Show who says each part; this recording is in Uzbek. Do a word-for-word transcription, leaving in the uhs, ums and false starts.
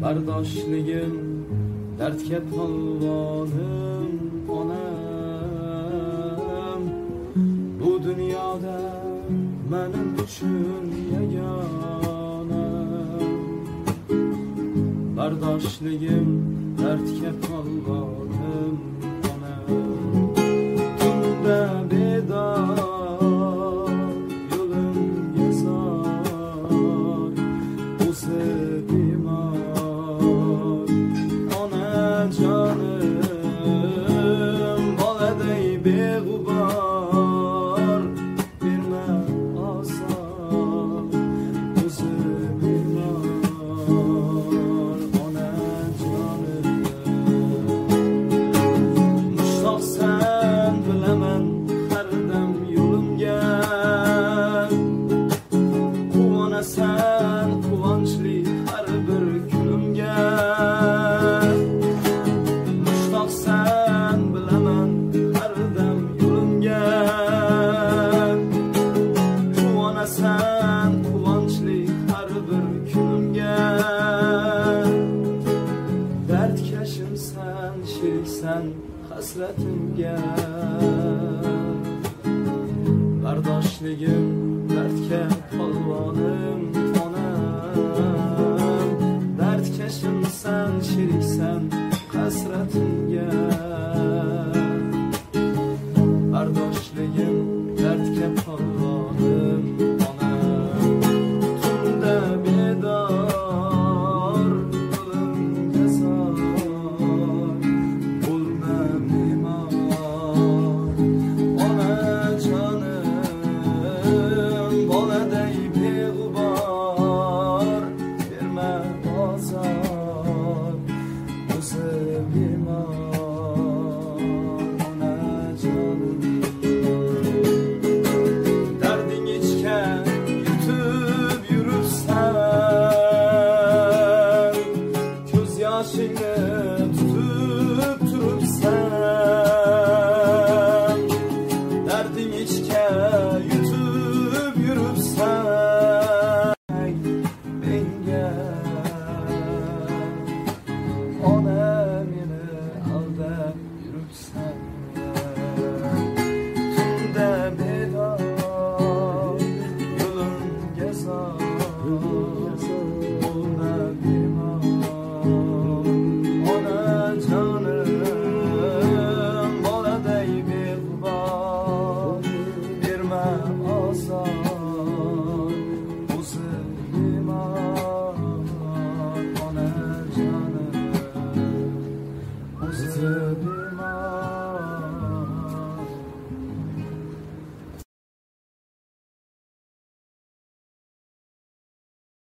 Speaker 1: bardoshligim dardga polvonim onam bu dunyoda menim uchun yagona bardoshligim dardga polvonim onam tunda bedor yo'lim gezar o'zi bemor ona jonim boladay beg'ubor berma ozor o'zi bemor ona jonim mushtoqsan bilaman har dam yo'limga quvonasan quvonchli har bir kunimga mushtoqsan bilaman har dam yo'limga quvonasan quvonchli har bir kunimga dardkashimsan sheriksan hasratimga bardoshligim dardga polvonim onam dardkashimsan sheriksan hasratimga bardoshligim dardga polvonim onam tunda bedor yo'lim gezor bo'lma bemor ona jonim boladay beg'ubor berma ozor o'zi bemor ona jonim darding ichgan yutib yuribsan ko'z yoshingni tutib turibsan darding ichgan yutib yuribsan menga ona meni aldab yuribsan tunda bedor yo'lim gezor bo'lma bemor ona jonim boladay beg'ubor berma ozor o'zi bemor ona jonim o'zi bemor